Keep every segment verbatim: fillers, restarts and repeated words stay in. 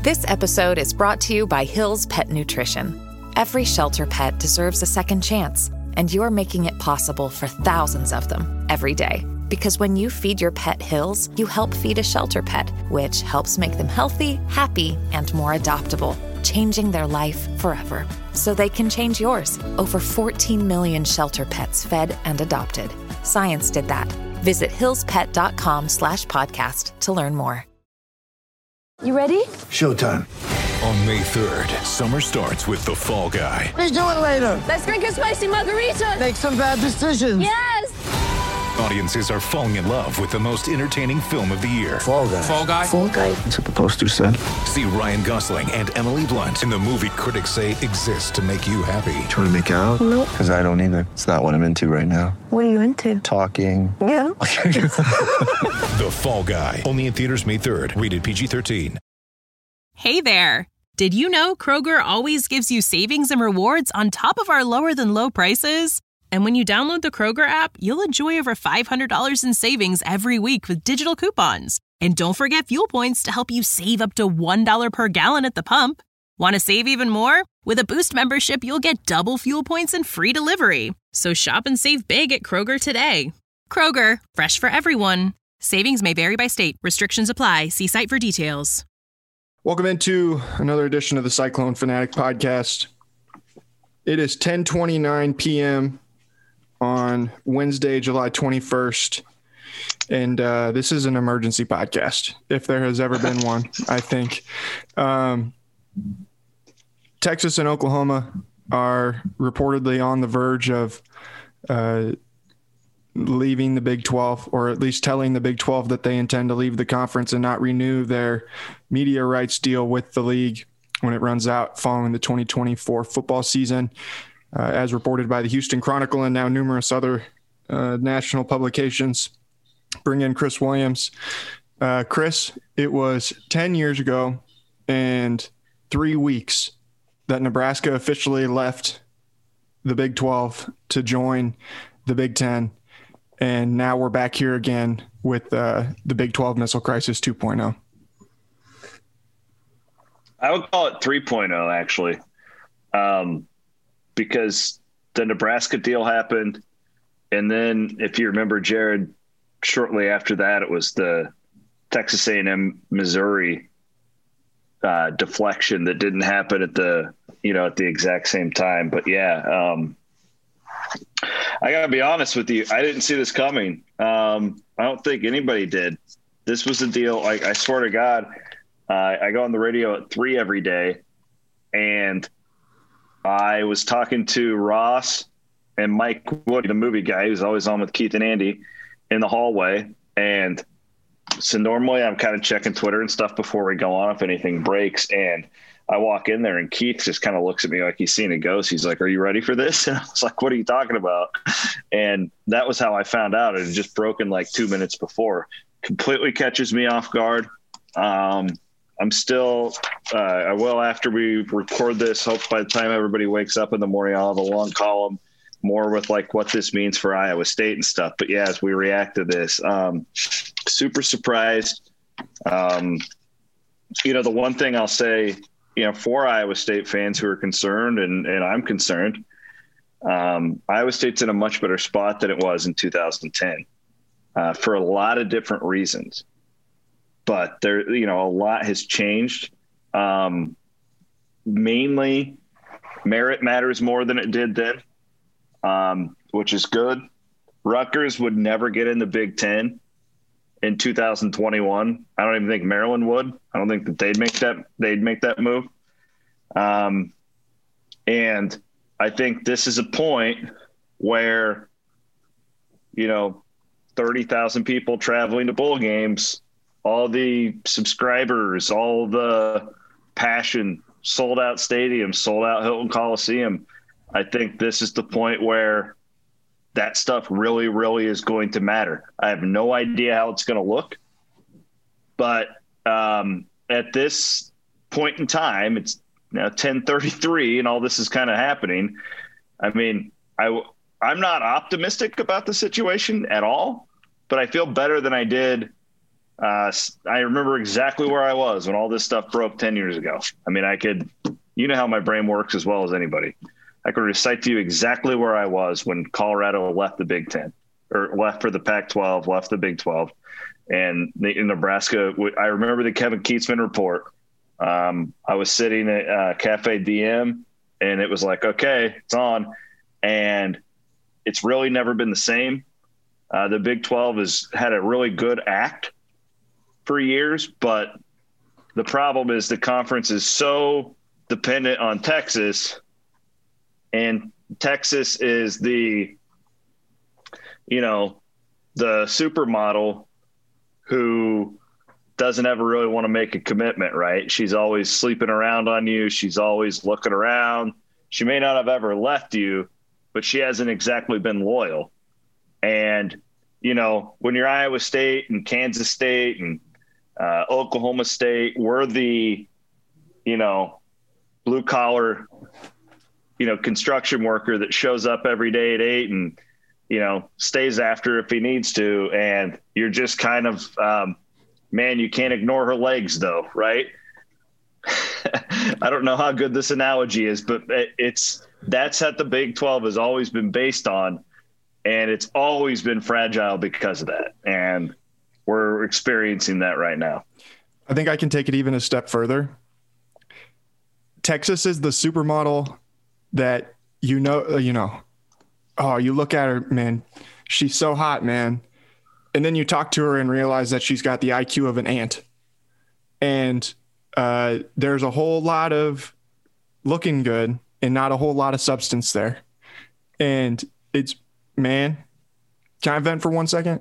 This episode is brought to you by Hill's Pet Nutrition. Every shelter pet deserves a second chance, and you're making it possible for thousands of them every day. Because when you feed your pet Hill's, you help feed a shelter pet, which helps make them healthy, happy, and more adoptable, changing their life forever. So they can change yours. Over fourteen million shelter pets fed and adopted. Science did that. Visit hillspet.com slash podcast to learn more. You ready? Showtime. On May third, summer starts with The Fall Guy. Let's do it later. Let's drink a spicy margarita. Make some bad decisions. Yes! Audiences are falling in love with the most entertaining film of the year. Fall Guy. Fall Guy. Fall Guy. That's what the poster said. See Ryan Gosling and Emily Blunt in the movie critics say exists to make you happy. Trying to make it out? Nope. Because I don't either. It's not what I'm into right now. What are you into? Talking. Yeah. The Fall Guy. Only in theaters May third. Rated P G thirteen. Hey there. Did you know Kroger always gives you savings and rewards on top of our lower than low prices? And when you download the Kroger app, you'll enjoy over five hundred dollars in savings every week with digital coupons. And don't forget fuel points to help you save up to one dollar per gallon at the pump. Want to save even more? With a Boost membership, you'll get double fuel points and free delivery. So shop and save big at Kroger today. Kroger, fresh for everyone. Savings may vary by state. Restrictions apply. See site for details. Welcome into another edition of the Cyclone Fanatic Podcast. It is ten twenty-nine p.m. on Wednesday, July twenty-first, and uh, this is an emergency podcast, if there has ever been one, I think. Um, Texas and Oklahoma are reportedly on the verge of uh, leaving the Big twelve, or at least telling the Big twelve that they intend to leave the conference and not renew their media rights deal with the league when it runs out following the twenty twenty-four football season, uh, as reported by the Houston Chronicle and now numerous other uh, national publications. Bring in Chris Williams. Uh, Chris, it was ten years ago and three weeks that Nebraska officially left the Big twelve to join the Big ten. And now we're back here again with uh, the Big twelve Missile Crisis two point oh. I would call it three point oh, actually, um, because the Nebraska deal happened. And then, if you remember, Jared, shortly after that, it was the Texas A and M Missouri uh, deflection that didn't happen at the, you know, at the exact same time. But yeah, um, I got to be honest with you. I didn't see this coming. Um, I don't think anybody did. This was a deal. Like, I swear to God, uh, I go on the radio at three every day, and I was talking to Ross and Mike Wood, the movie guy who's always on with Keith and Andy, in the hallway. And so normally I'm kind of checking Twitter and stuff before we go on if anything breaks. And I walk in there and Keith just kind of looks at me like he's seen a ghost. He's like, "Are you ready for this?" And I was like, "What are you talking about?" And that was how I found out. It had just broken like two minutes before. Completely catches me off guard. Um, I'm still, uh, I will, after we record this, hope by the time everybody wakes up in the morning, I'll have a long column more with like what this means for Iowa State and stuff. But yeah, as we react to this, um, super surprised. Um, you know, the one thing I'll say, you know, for Iowa State fans who are concerned, and, and I'm concerned, um, Iowa State's in a much better spot than it was in two thousand ten uh, for a lot of different reasons. But there, you know, a lot has changed. Um, mainly, merit matters more than it did then, um, which is good. Rutgers would never get in the Big Ten in two thousand twenty-one. I don't even think Maryland would. I don't think that they'd make that. They'd make that move. Um, and I think this is a point where, you know, thirty thousand people traveling to bowl games, all the subscribers, all the passion, sold out stadium, sold out Hilton Coliseum. I think this is the point where that stuff really, really is going to matter. I have no idea how it's going to look, but um, at this point in time, it's now ten thirty-three and all this is kind of happening. I mean, I, I'm not optimistic about the situation at all, but I feel better than I did Uh, I remember exactly where I was when all this stuff broke ten years ago. I mean, I could, you know how my brain works as well as anybody. I could recite to you exactly where I was when Colorado left the Big Ten or left for the Pac twelve, left the Big twelve. And in Nebraska, I remember the Kevin Kietzman report. Um, I was sitting at uh, Cafe D M, and it was like, okay, it's on. And it's really never been the same. Uh, the Big twelve has had a really good act for years, but the problem is the conference is so dependent on Texas, and Texas is the, you know, the supermodel who doesn't ever really want to make a commitment, right? She's always sleeping around on you. She's always looking around. She may not have ever left you, but she hasn't exactly been loyal. And, you know, when you're Iowa State and Kansas State and uh, Oklahoma State, we're the, you know, blue collar, you know, construction worker that shows up every day at eight and, you know, stays after if he needs to. And you're just kind of, um, man, you can't ignore her legs though, right? I don't know how good this analogy is, but it's, that's what the Big twelve has always been based on. And it's always been fragile because of that. And we're experiencing that right now. I think I can take it even a step further. Texas is the supermodel that, you know, you know, oh, you look at her, man, she's so hot, man. And then you talk to her and realize that she's got the I Q of an ant. And uh, there's a whole lot of looking good and not a whole lot of substance there. And it's, man, can I vent for one second?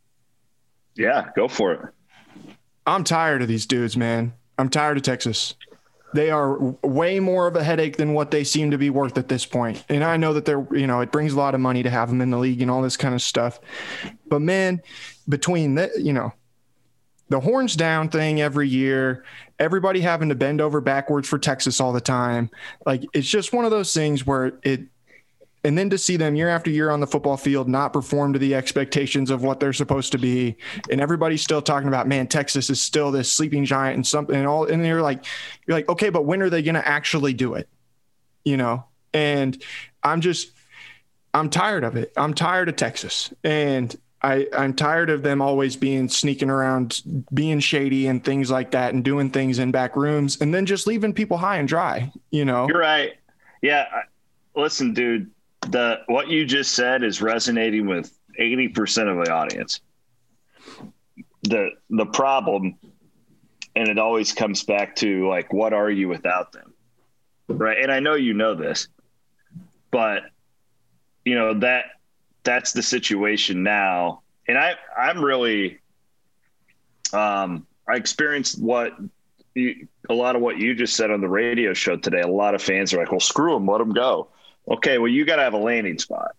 Yeah, go for it. I'm tired of these dudes, man. I'm tired of Texas. They are way more of a headache than what they seem to be worth at this point. And I know that they're, you know, it brings a lot of money to have them in the league and all this kind of stuff. But man, between the, you know, the horns down thing every year, everybody having to bend over backwards for Texas all the time. Like, it's just one of those things where it, and then to see them year after year on the football field not perform to the expectations of what they're supposed to be, and everybody's still talking about, man, Texas is still this sleeping giant and something and all, and you're like, you're like, okay, but when are they going to actually do it? You know, and I'm just, I'm tired of it. I'm tired of Texas, and I, I'm tired of them always being sneaking around, being shady and things like that, and doing things in back rooms, and then just leaving people high and dry. You know, you're right. Yeah, listen, dude. The what you just said is resonating with eighty percent of the audience. The the problem, and it always comes back to, like, what are you without them? Right. And I know you know this, but you know, that that's the situation now. And I I'm really um I experienced what you, a lot of what you just said on the radio show today. A lot of fans are like, well, screw them, let them go. Okay, well, you got to have a landing spot.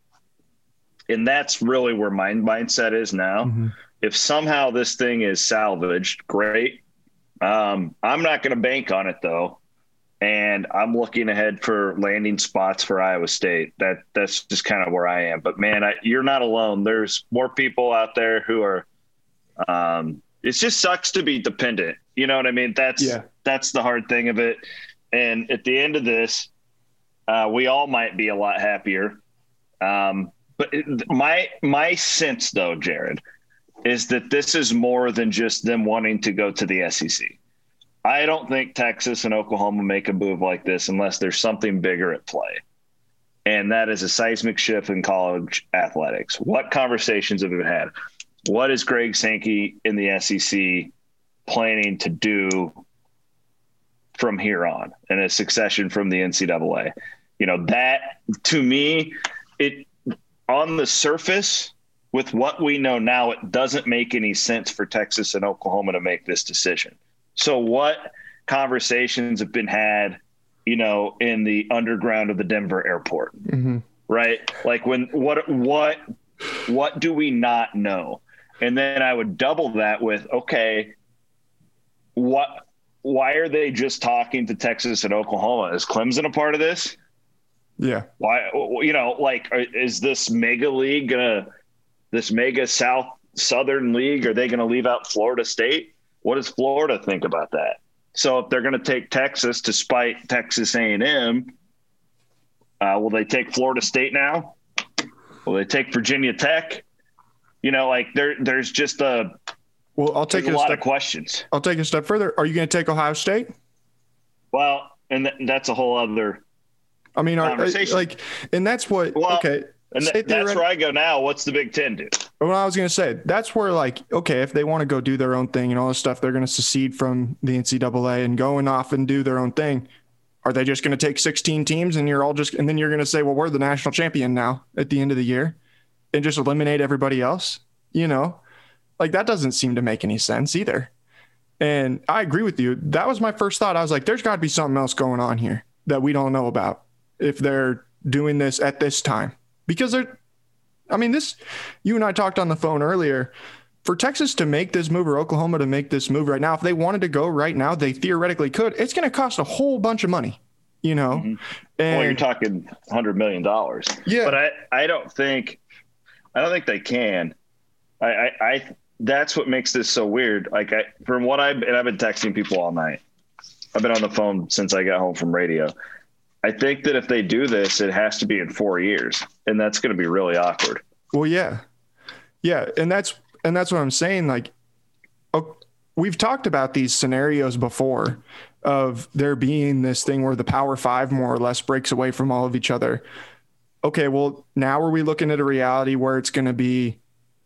And that's really where my mindset is now. Mm-hmm. If somehow this thing is salvaged, great. Um, I'm not going to bank on it, though. And I'm looking ahead for landing spots for Iowa State. That That's just kind of where I am. But, man, I, you're not alone. There's more people out there who are um, – it just sucks to be dependent. You know what I mean? That's yeah. That's the hard thing of it. And at the end of this – Uh, we all might be a lot happier. Um, but it, my my sense, though, Jared, is that this is more than just them wanting to go to the S E C. I don't think Texas and Oklahoma make a move like this unless there's something bigger at play. And that is a seismic shift in college athletics. What conversations have we had? What is Greg Sankey in the S E C planning to do from here on, and a succession from the N C double A? You know, that to me, it on the surface with what we know now, it doesn't make any sense for Texas and Oklahoma to make this decision. So what conversations have been had, you know, in the underground of the Denver airport, mm-hmm. right? Like when, what, what, what do we not know? And then I would double that with, okay, what, why are they just talking to Texas and Oklahoma? Is Clemson a part of this? Yeah. Why, you know, like, is this mega league gonna, this mega South Southern League? Are they going to leave out Florida State? What does Florida think about that? So if they're going to take Texas to spite Texas A and M, uh, will they take Florida State now? Will they take Virginia Tech? You know, like there, there's just a well. I'll take a, a lot step, of questions. I'll take a step further. Are you going to take Ohio State? Well, and th- that's a whole other. I mean, are, conversation. like, and that's what. Well, okay, and th- that's where I go now. What's the Big Ten do? Well, I was going to say that's where, like, okay, if they want to go do their own thing and all this stuff, they're going to secede from the N C double A and going off and do their own thing. Are they just going to take sixteen teams and you're all just, and then you're going to say, well, we're the national champion now at the end of the year, and just eliminate everybody else? You know, like that doesn't seem to make any sense either. And I agree with you. That was my first thought. I was like, there's got to be something else going on here that we don't know about if they're doing this at this time. Because they're, I mean, this, you and I talked on the phone earlier. For Texas to make this move or Oklahoma to make this move right now, if they wanted to go right now, they theoretically could. It's going to cost a whole bunch of money, you know? Mm-hmm. And, well, you're talking one hundred million dollars. Yeah. But I, I don't think, I don't think they can. I, I, I, that's what makes this so weird. Like I, from what I've, and I've been texting people all night. I've been on the phone since I got home from radio. I think that if they do this, it has to be in four years, and that's going to be really awkward. Well, yeah, yeah, and that's and that's what I'm saying. Like, oh, we've talked about these scenarios before of there being this thing where the Power Five more or less breaks away from all of each other. Okay, well, now are we looking at a reality where it's going to be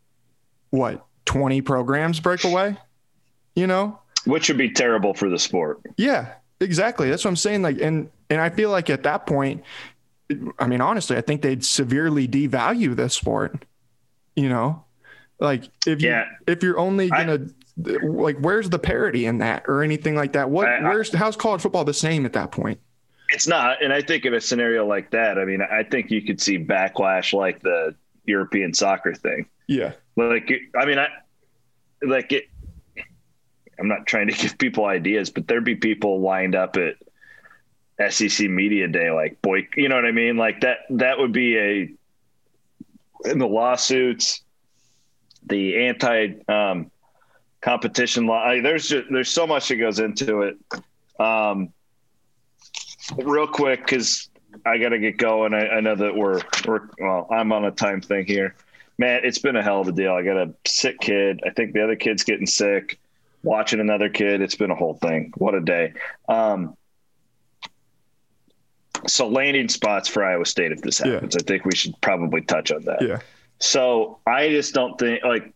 what twenty programs break away? You know, which would be terrible for the sport. Yeah, exactly. That's what I'm saying. Like, and. And I feel like at that point, I mean, honestly, I think they'd severely devalue this sport. You know, like if you, yeah. if you're only going to like, where's the parity in that or anything like that? What, I, where's, I, how's college football the same at that point? It's not. And I think in a scenario like that, I mean, I think you could see backlash like the European soccer thing. Yeah. Like, I mean, I like it. I'm not trying to give people ideas, but there'd be people lined up at S E C Media Day, like, boy, you know what I mean? Like that, that would be a, in the lawsuits, the anti um, competition law. I, there's just, there's so much that goes into it. Um, real quick, cause I got to get going. I, I know that we're, we're, well, I'm on a time thing here, man. It's been a hell of a deal. I got a sick kid. I think the other kid's getting sick, watching another kid. It's been a whole thing. What a day. Um, So landing spots for Iowa State, if this happens, yeah. I think we should probably touch on that. Yeah. So I just don't think like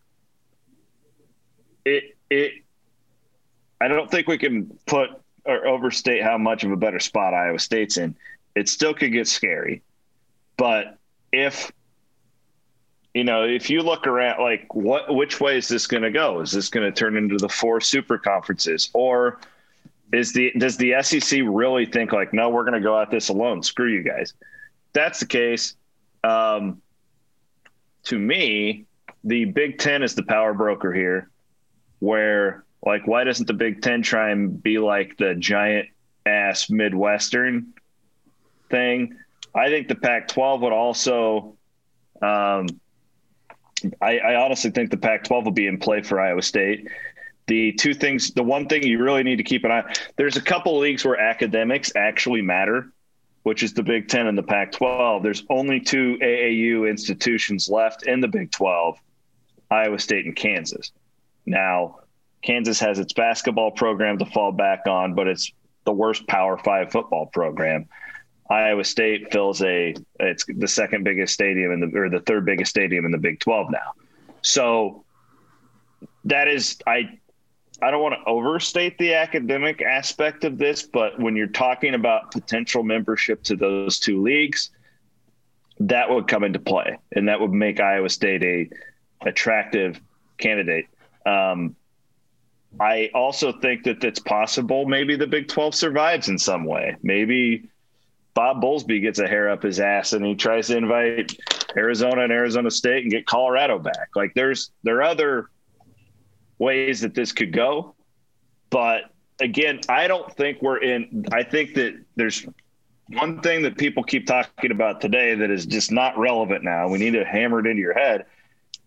it, it, I don't think we can put or overstate how much of a better spot Iowa State's in. It still could get scary, but if, you know, if you look around, like what, which way is this going to go? Is this going to turn into the four super conferences, or Is the does the S E C really think like, no, we're going to go at this alone? Screw you guys. If that's the case. Um, to me, the Big Ten is the power broker here, where like, why doesn't the Big Ten try and be like the giant ass Midwestern thing? I think the Pac twelve would also, um, I, I honestly think the Pac twelve will be in play for Iowa State. The two things, the one thing you really need to keep an eye, there's a couple leagues where academics actually matter, which is the Big Ten and the Pac twelve. There's only two A A U institutions left in the Big twelve, Iowa State and Kansas. Now, Kansas has its basketball program to fall back on, but it's the worst Power Five football program. Iowa State fills a, it's the second biggest stadium in the, or the third biggest stadium in the Big twelve now. So that is, I, I don't want to overstate the academic aspect of this, but when you're talking about potential membership to those two leagues, that would come into play, and that would make Iowa State a attractive candidate. Um, I also think that it's possible maybe the Big twelve survives in some way. Maybe Bob Bowlesby gets a hair up his ass and he tries to invite Arizona and Arizona State and get Colorado back. Like there's there are other ways that this could go. But again, I don't think we're in – I think that there's one thing that people keep talking about today that is just not relevant now. We need to hammer it into your head.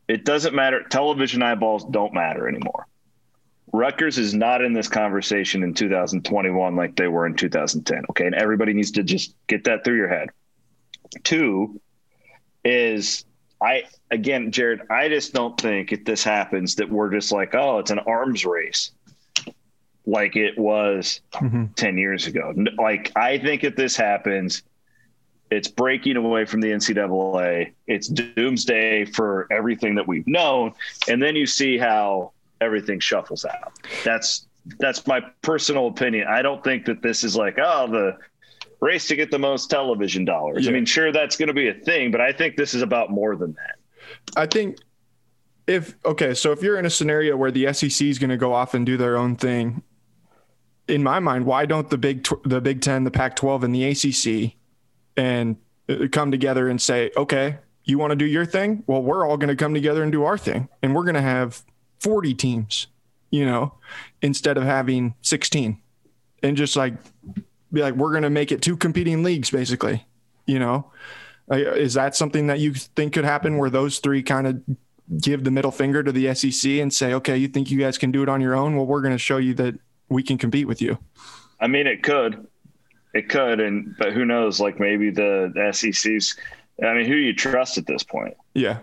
It doesn't matter. Television eyeballs don't matter anymore. Rutgers is not in this conversation in two thousand twenty-one like they were in two thousand ten. Okay. And everybody needs to just get that through your head. Two is I, again, Jared, I just don't think if this happens that we're just like, oh, it's an arms race like it was mm-hmm. ten years ago. Like, I think if this happens, it's breaking away from the N C double A. It's doomsday for everything that we've known. And then you see how everything shuffles out. That's that's my personal opinion. I don't think that this is like, oh, the race to get the most television dollars. Yeah. I mean, sure, that's going to be a thing, but I think this is about more than that. I think if – okay, so if you're in a scenario where the S E C is going to go off and do their own thing, in my mind, why don't the Big the Big Ten, the Pac twelve, and the A C C – and come together and say, okay, you want to do your thing? Well, we're all going to come together and do our thing. And we're going to have forty teams, you know, instead of having sixteen, and just like, be like, we're going to make it two competing leagues, basically, you know. Is that something that you think could happen, where those three kind of give the middle finger to the S E C and say, okay, you think you guys can do it on your own? Well, we're going to show you that we can compete with you. I mean, it could. It could, and but who knows? Like, maybe the S E C's. I mean, who do you trust at this point? Yeah.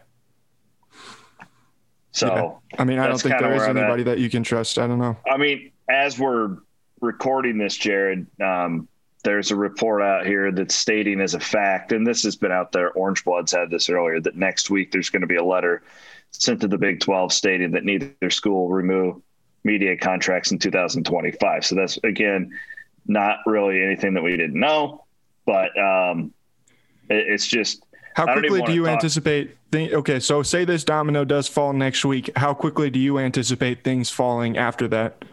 So yeah. I mean, I don't think there is anybody that you can trust. I don't know. I mean, as we're recording this, Jared, um, there's a report out here that's stating as a fact, and this has been out there. Orange Bloods had this earlier, that next week there's going to be a letter sent to the Big twelve stating that neither school will remove media contracts in two thousand twenty-five. So that's, again, not really anything that we didn't know, but um, it, it's just. How quickly do you talk. anticipate? Th- okay, so say this domino does fall next week. How quickly do you anticipate things falling after that?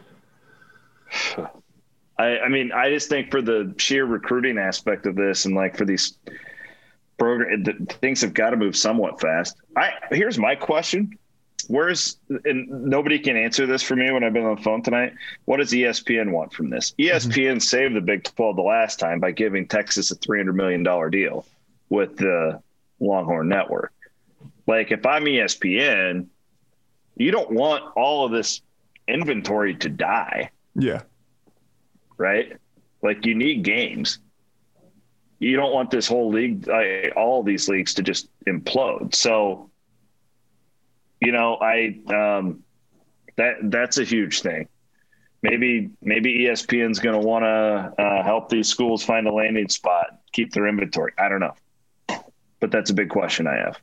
I, I mean, I just think for the sheer recruiting aspect of this, and like for these program, the, things have got to move somewhat fast. I here's my question. Where's, and nobody can answer this for me when I've been on the phone tonight. What does E S P N want from this? E S P N mm-hmm. saved the Big twelve the last time by giving Texas a three hundred million dollars deal with the Longhorn Network. Like, if I'm E S P N, you don't want all of this inventory to die. Yeah. Right? Like, you need games. You don't want this whole league, uh, all of these leagues to just implode. So, you know, I um, that that's a huge thing. Maybe maybe E S P N's going to want to uh, help these schools find a landing spot, keep their inventory. I don't know, but that's a big question I have.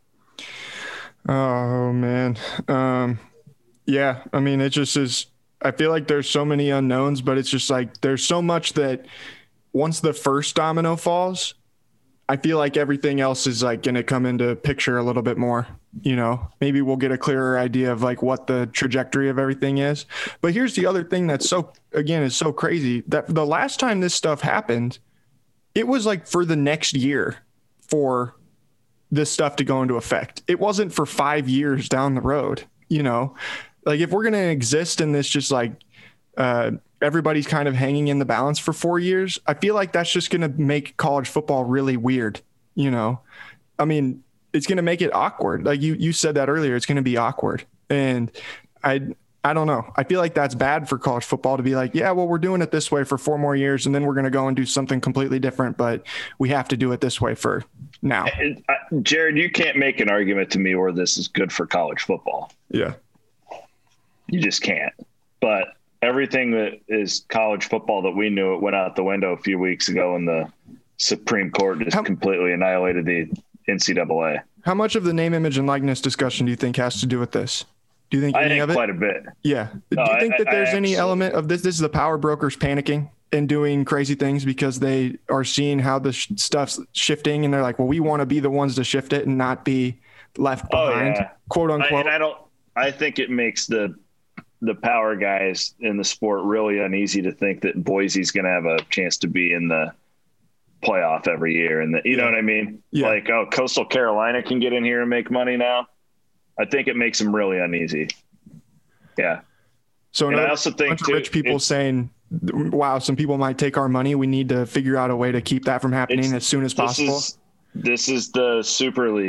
Oh man, um, yeah. I mean, it just is. I feel like there's so many unknowns, but it's just like there's so much that once the first domino falls, I feel like everything else is like going to come into picture a little bit more. You know, maybe we'll get a clearer idea of like what the trajectory of everything is. But here's the other thing that's so, again, is so crazy, that the last time this stuff happened, it was like for the next year for this stuff to go into effect. It wasn't for five years down the road. You know, like if we're going to exist in this, just like uh, everybody's kind of hanging in the balance for four years, I feel like that's just going to make college football really weird. You know, I mean, it's going to make it awkward. Like you, you said that earlier, it's going to be awkward. And I, I don't know. I feel like that's bad for college football to be like, yeah, well, we're doing it this way for four more years, and then we're going to go and do something completely different, but we have to do it this way for now. Uh, Jared, you can't make an argument to me where this is good for college football. Yeah. You just can't. But everything that is college football that we knew, it went out the window a few weeks ago, and the Supreme Court just How- completely annihilated the N C double A. How much of the name, image, and likeness discussion do you think has to do with this? Do you think I any think of it? Quite a bit. Yeah. No, do you think I, that there's I any absolutely. element of this? This is the power brokers panicking and doing crazy things because they are seeing how the sh- stuff's shifting, and they're like, well, we want to be the ones to shift it and not be left behind, oh, yeah. quote unquote. I, and I don't. I think it makes the the power guys in the sport really uneasy to think that Boise's going to have a chance to be in the playoff every year, and the, you yeah. know what I mean? Yeah. Like, oh, Coastal Carolina can get in here and make money now. I think it makes them really uneasy. Yeah. So and I also think bunch too, of rich people saying, wow, some people might take our money. We need to figure out a way to keep that from happening as soon as possible. Is, this is the Super League.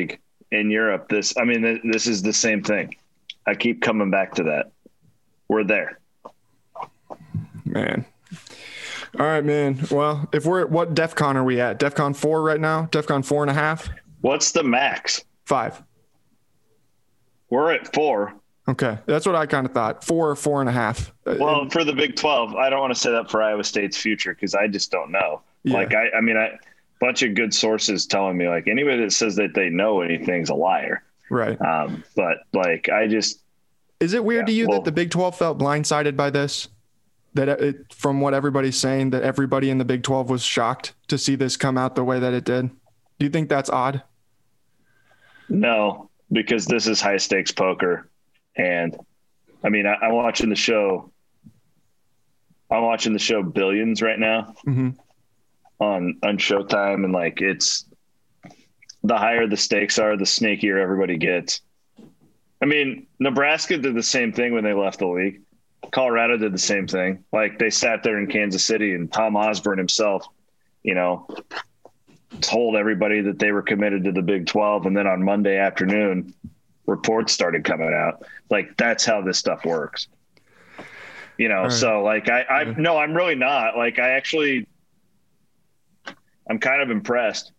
in Europe, this, I mean, th- this is the same thing. I keep coming back to that. We're there. Man. All right, man. Well, if we're at what DEFCON are we at? DEFCON four right now? DEFCON four and a half? What's the max? Five. We're at four. Okay. That's what I kind of thought. Four or four and a half. Well, and, for the Big twelve, I don't want to say that for Iowa State's future because I just don't know. Yeah. Like, I, I mean, I bunch of good sources telling me, like, anybody that says that they know anything's a liar. Right. Um, but, like, I just – Is it weird yeah, to you well, that the Big twelve felt blindsided by this? That it, from what everybody's saying, that everybody in the Big twelve was shocked to see this come out the way that it did? Do you think that's odd? No, because this is high stakes poker. And I mean, I, I'm watching the show. I'm watching the show Billions right now mm-hmm. on, on Showtime. And like, it's the higher the stakes are, the snakier everybody gets. I mean, Nebraska did the same thing when they left the league. Colorado did the same thing. Like, they sat there in Kansas City and Tom Osborne himself, you know, told everybody that they were committed to the Big twelve. And then on Monday afternoon, reports started coming out. Like, that's how this stuff works. You know, right. So like, I, I, no, I'm really not. Like, I actually, I'm kind of impressed.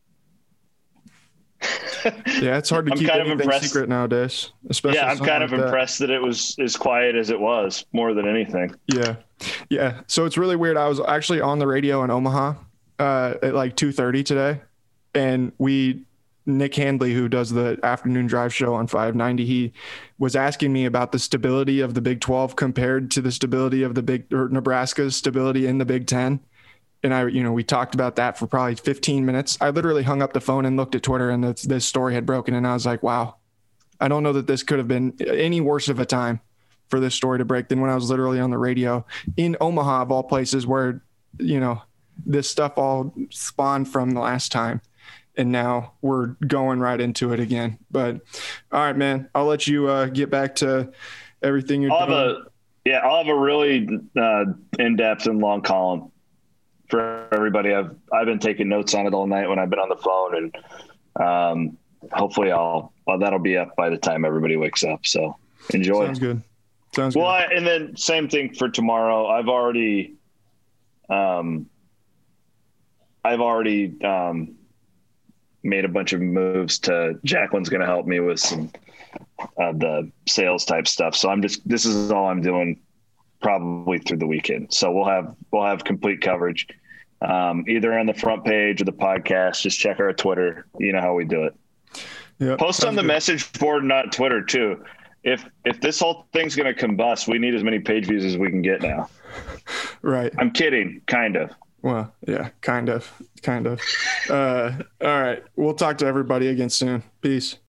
Yeah, it's hard to I'm keep kind anything of impressed. secret nowadays. Especially yeah, I'm kind like of impressed that. that it was as quiet as it was, more than anything. Yeah, yeah. So it's really weird. I was actually on the radio in Omaha uh, at like two thirty today, and we, Nick Handley, who does the afternoon drive show on five ninety, he was asking me about the stability of the Big twelve compared to the stability of the Big or Nebraska's stability in the Big ten. And I, you know, we talked about that for probably fifteen minutes. I literally hung up the phone and looked at Twitter, and this, this story had broken. And I was like, wow, I don't know that this could have been any worse of a time for this story to break than when I was literally on the radio in Omaha, of all places, where, you know, this stuff all spawned from the last time. And now we're going right into it again. But all right, man, I'll let you uh, get back to everything you're I'll doing. Have a, yeah, I'll have a really uh, in-depth and long column for everybody. I've I've been taking notes on it all night when I've been on the phone, and um, hopefully I'll well, that'll be up by the time everybody wakes up. So enjoy. Sounds good. Sounds well, good. I, and then same thing for tomorrow. I've already, um, I've already um, made a bunch of moves to. Jacqueline's going to help me with some uh, the sales type stuff. So I'm just this is all I'm doing. Probably through the weekend. So we'll have we'll have complete coverage um, either on the front page of the podcast. Just check our Twitter. You know how we do it. Yeah, Post on the good. message board, not Twitter too. If if this whole thing's going to combust, we need as many page views as we can get now. Right. I'm kidding, kind of. Well, yeah, kind of, kind of. Uh, all right. We'll talk to everybody again soon. Peace.